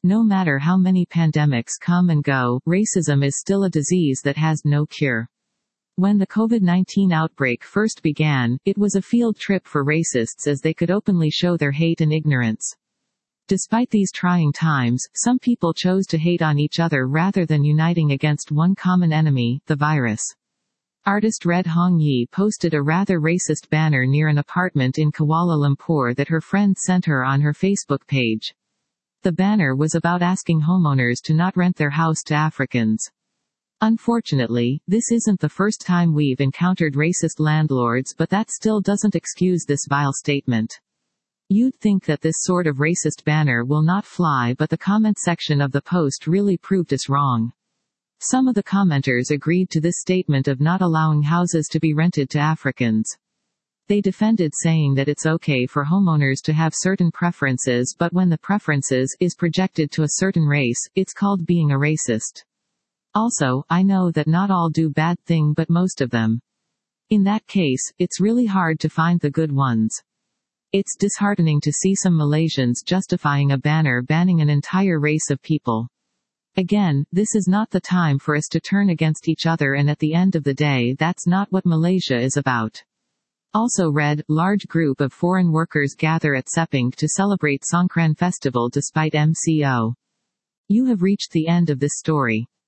No matter how many pandemics come and go, racism is still a disease that has no cure. When the COVID-19 outbreak first began, it was a field trip for racists as they could openly show their hate and ignorance. Despite these trying times, some people chose to hate on each other rather than uniting against one common enemy, the virus. Artist Red Hong Yi posted a rather racist banner near an apartment in Kuala Lumpur that her friend sent her on her Facebook page. The banner was about asking homeowners to not rent their house to Africans. Unfortunately, this isn't the first time we've encountered racist landlords, but that still doesn't excuse this vile statement. You'd think that this sort of racist banner will not fly, but the comment section of the post really proved us wrong. Some of the commenters agreed to this statement of not allowing houses to be rented to Africans. They defended saying that it's okay for homeowners to have certain preferences, but when the preferences is projected to a certain race, it's called being a racist. Also, I know that not all do bad thing, but most of them. In that case, it's really hard to find the good ones. It's disheartening to see some Malaysians justifying a banner banning an entire race of people. Again, this is not the time for us to turn against each other, and at the end of the day that's not what Malaysia is about. Also read, large group of foreign workers gather at Sepang to celebrate Songkran festival despite MCO. You have reached the end of this story.